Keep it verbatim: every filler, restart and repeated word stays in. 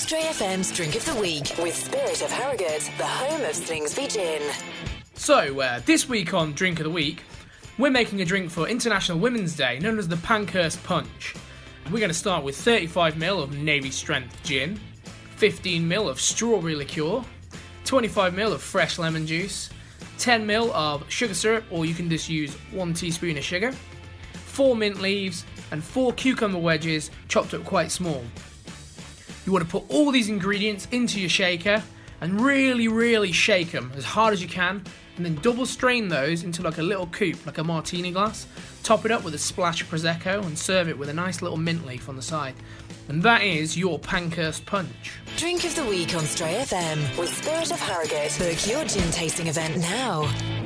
Stray F M's Drink of the Week with Spirit of Harrogate, the home of Slingsby Gin. So, uh, this week on Drink of the Week, we're making a drink for International Women's Day known as the Pankhurst Punch. We're going to start with thirty-five milliliters of Navy Strength Gin, fifteen milliliters of strawberry liqueur, twenty-five milliliters of fresh lemon juice, ten milliliters of sugar syrup, or you can just use one teaspoon of sugar, four mint leaves, and four cucumber wedges chopped up quite small. You want to put all these ingredients into your shaker and really, really shake them as hard as you can, and then double strain those into like a little coupe, like a martini glass. Top it up with a splash of Prosecco and serve it with a nice little mint leaf on the side. And that is your Pankhurst Punch. Drink of the Week on Stray F M with Spirit of Harrogate. Book your gin tasting event now.